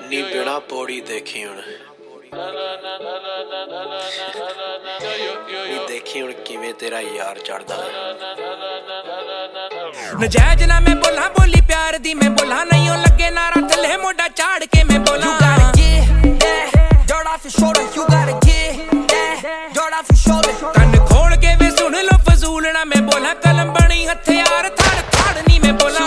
ਨੀ ਬਿਨਾ ਪੌੜੀ ਦੇਖੀ ਹੁਣ ਨੀ ਦੇਖੀ ਹੁਣ ਕਿਵੇਂ ਤੇਰਾ ਯਾਰ ਚੜਦਾ ਨਜਾਇਜ਼ ਨਾ ਮੈਂ ਬੋਲਾਂ ਬੋਲੀ ਪਿਆਰ ਦੀ ਮੈਂ ਬੋਲਾਂ ਨਹੀਂ ਉਹ ਲੱਗੇ ਨਾਰਾ ਥੱਲੇ ਮੋਢਾ ਝਾੜ ਕੇ ਮੈਂ ਬੋਲਾਂ ਕੰਨ ਖੋਲ ਕੇ ਵੇ ਸੁਣ ਲੋ ਫਜ਼ੂਲ ਨਾ ਮੈਂ ਬੋਲਾਂ ਕਲਮ ਬਣੀ ਹਥਿਆਰ ਥੜ ਥੜ ਨਹੀਂ ਮੈਂ ਬੋਲਾਂ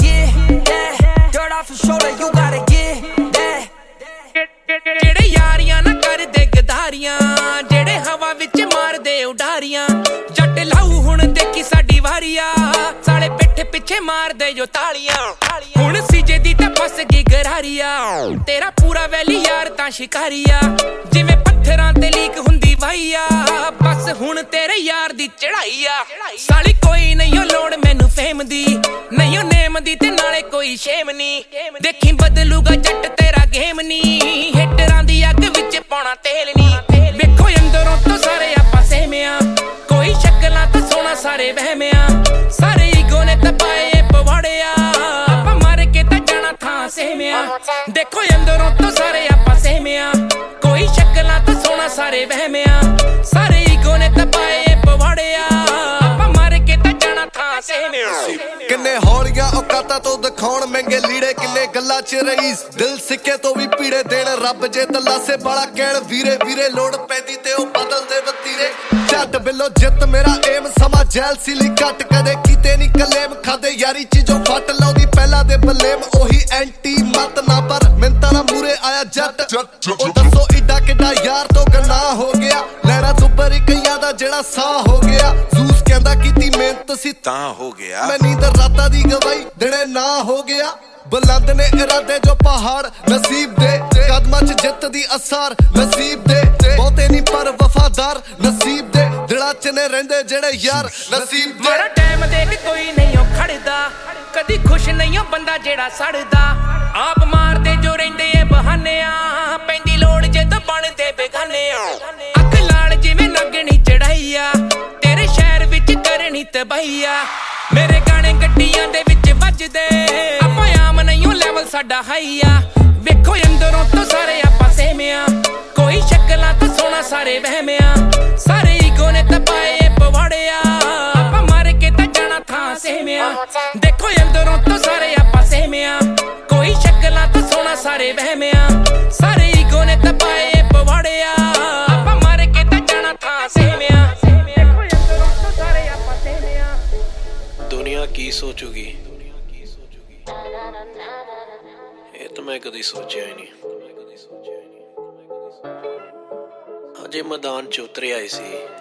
ਜਿਹੜੇ ਯਾਰੀਆਂ ਨਾ ਕਰਦੇ ਗਦਾਰੀਆਂ ਜਿਹੜੇ ਹਵਾ ਵਿੱਚ ਮਾਰਦੇ ਉਡਾਰੀਆਂ ਜੱਟ ਲਾਊ ਹੁਣ ਦੇਖੀ ਸਾਡੀ ਵਾਰੀਆ ਸਾਲੇ ਪਿੱਠ ਪਿੱਛੇ ਮਾਰਦੇ ਜੋ ਤਾਲੀਆਂ ਹੁਣ ਸੀਜੇ ਦੀ ਤਾਂ ਫਸ ਗਈ ਗਰਾਰੀਆ ਤੇਰਾ ਪੂਰਾ ਵੈਲੀ ਯਾਰ ਤਾਂ ਸ਼ਿਕਾਰੀਆ ਜਿਵੇਂ ਪੱਥਰਾਂ ਤੇ ਲੀਕ ਹੁੰਦੀ ਵਾਈਆ ਬਸ ਹੁਣ ਤੇਰੇ ਯਾਰ ਦੀ ਚੜਾਈ ਆ ਸਾਲੀ ਕੋਈ ਨਹੀਂ ਓ ਲੋੜ ਮੈਨੂੰ ਫੇਮ ਦੀ ਨਹੀਂ ਓ ਨੇਮ ਦੀ ਤੇ ਨਾਲੇ ਕੋਈ ਸ਼ੇਮ ਨੀ ਦੇਖੀ ਬਦਲੂਗਾ ਜੱਟ ਤੇਰਾ ਗੇਮ ਨੀ ਹਿੱਟਰਾਂ ਦੀ ਅੱਗ ਵਿੱਚ ਪਾਉਣਾ ਤੇਲ ਨੀ ਵੇਖੋ ਅੰਦਰੋਂ ਤੋਂ ਸਾਰੇ ਆਪਾਂ ਸਹਿਮਿਆ ਕੋਈ ਸ਼ਕਲਾਂ ਤਾਂ ਸੋਹਣਾ ਸਾਰੇ ਵਹਿਮਿਆ ਸਾਰੇ ਈਗੋ ਨੇ ਤਪਾਏ ਪਵਾੜਿਆ ਆਪਾਂ ਮਾਰ ਕੇ ਤਾਂ ਜਾਣਾ ਥਾਂ ਸਹਿਮਿਆ ਦੇਖੋ ਅੰਦਰੋਂ ਤੋਂ ਸਾਰੇ ਆਪਾਂ ਸਹਿਮਿਆ ਕੋਈ ਸ਼ਕਲਾਂ ਤਾਂ ਸੋਹਣਾ ਸਾਰੇ ਵਹਿਮਿਆ ਸਾਰੇ ਈਗੋ ਨੇ ਤਪਾਏ ਪਵਾੜਿਆ ਆਪਾਂ ਮਾਰ ਕੇ ਤਾਂ ਜਾਣਾ ਥਾਂ ਸਹਿਮਿਆ ਕਿੰਨੇ ਹੌਲੀਆਂ ਔਕਾਤਾਂ ਤੋਂ ਦਿਖਾਉਣ ਮਹਿੰਗੇ ਲੀੜੇ ਕਿੰਨੇ ਗੱਲਾਂ 'ਚ ਰਈਸ ਦਿਲ ਸਿੱਕੇ ਤੋਂ ਵੀ ਪੀੜੇ ਦੇਣ ਰੱਬ ਜੇ ਤਲਾਸੇ ਬਾਲਾ ਕਹਿਣ ਵੀਰੇ ਵੀਰੇ ਲੋੜ ਪੈਂਦੀ ਤੇ ਉਹ ਬਦਲਦੇ ਵਤੀਰੇ ਝੱਟ ਬਿੱਲੋ ਜਿੱਤ ਮੇਰਾ ਏਮ ਸਮਾਂ ਜੈਲ ਸੀ ਲਈ ਘੱਟ ਕਦੇ ਕੀਤੇ ਨਹੀਂ ਕਲੇਮ ਖਾਦੇ ਯਾਰੀ ਚੀਜ਼ੋਂ ਫੱਟ ਲਾਉਂਦੀ ਪਹਿਲਾਂ ਦੇ ਬਲੇਮ ਉਹੀ ਐਂਟੀ ਮਤ ਨਾ ਪਰ ਮਿੰਤਾਂ ਨਾਲ ਮੂਰੇ ਆਇਆ ਜੱਟ ਉਹ ਦੱਸੋ ਏਡਾ ਕਿੱਡਾ ਯਾਰ ਤੋਂ ਗਨਾਹ ਹੋ ਗਿਆ ਲੈਣਾ ਤੋਂ ਪਰ ਕਈਆਂ ਦਾ ਜਿਹੜਾ ਸਾਹ ਹੋ ਗਿਆ ਜ਼ੂਸ ਕਹਿੰਦਾ ਕੀਤੀ ਮਿਹਨਤ ਸੀ ਤਾਂ ਹੋ ਗਿਆ ਮੈਂ ਨੀਂਦ ਰਾਤਾਂ ਦੀ ਗਵਾਈ ਦਿਨੇ ਨਾ ਹੋ ਗਿਆ ਬੁਲੰਦ ਨੇ ਇਰਾਦੇ ਜੋ ਪਹਾੜ ਨਸੀਬ ਦੇ ਕਦਮਾਂ 'ਚ ਜਿੱਤ ਦੀ ਅਸਾਰ ਨਸੀਬ ਦੇ ਬਹੁਤੇ ਨਹੀਂ ਪਰ ਵਫਾਦਾਰ ਨਸੀਬ ਦੇ ਦਿਲਾਂ 'ਚ ਨੇ ਰਹਿੰਦੇ ਜਿਹੜੇ ਯਾਰ ਨਸੀਬ ਦੇ ਮਾੜਾ ਟਾਈਮ ਦੇਖ ਕੋਈ ਨਹੀਂ ਓ ਖੜਦਾ ਕਦੀ ਖੁਸ਼ ਨਹੀਂ ਓ ਬੰਦਾ ਜਿਹੜਾ ਸੜਦਾ ਆਪ ਮਾਰਦੇ ਜੋ ਰਹਿੰਦੇ ਏ ਬਹਾਨਿਆਂ ਪੈਂਦੀ ਲੋੜ ਜੇ ਤਾਂ ਬਣਦੇ ਬੇਗਾਨਿਆਂ ਅੱਖ ਲਾਲ ਜਿਵੇਂ ਨਗਣੀ ਚੜਾਈਆ ਤੇਰੇ ਸ਼ਹਿਰ ਵਿੱਚ ਕਰਨੀ ਤਬਾਹੀਆ ਮੇਰੇ ਗਾਣੇ ਗੱਡੀਆਂ ਦੇ ਵਿੱਚ ਵੱਜਦੇ ਆਪਾਂ ਆਮ ਨਹੀਂ ਓ ਲੈਵਲ ਸਾਡਾ ਹਾਈਆ ਵੇਖੋ ਅੰਦਰੋਂ ਤੋਂ ਸਾਰੇ ਆਪਾਂ ਸਹਿਮਿਆ ਕੋਈ ਸ਼ਕਲਾਂ ਤਾਂ ਸੋਹਣਾ ਸਾਰੇ ਵਹਿਮਿਆ ਸਾਰੇ ਈਗੋ ਨੇ ਤਪਾਏ ਪਵਾੜਿਆ ਆਪਾਂ ਮਾਰ ਕੇ ਤਾਂ ਜਾਣਾ ਥਾਂ ਸਹਿਮਿਆ ਦੇਖੋ ਅੰਦਰੋਂ ਤੋਂ ਸਾਰੇ ਆਪਾਂ ਸਹਿਮਿਆ ਕੋਈ ਸ਼ਕਲਾਂ ਤਾਂ ਸੋਹਣਾ ਸਾਰੇ ਵਹਿਮਿਆ ਸਾਰੇ ਈਗੋ ਨੇ ਤਪਾਏ ਪਵਾੜਿਆ ਆਪਾਂ ਮਾਰ ਕੇ ਤਾਂ ਜਾਣਾ ਥਾਂ ਸਹਿਮਿਆ ਦੇਖੋ ਅੰਦਰੋਂ ਤੋਂ ਸਾਰੇ ਆਪਾਂ ਸਹਿਮਿਆ ਦੁਨੀਆ ਕੀ ਸੋਚੂਗੀ ਇਹ ਤਾਂ ਮੈਂ ਕਦੀ ਸੋਚਿਆ ਹੀ ਨਹੀਂ ਅਜੇ ਮੈਦਾਨ 'ਚ ਉਤਰਿਆ ਹੀ ਸੀ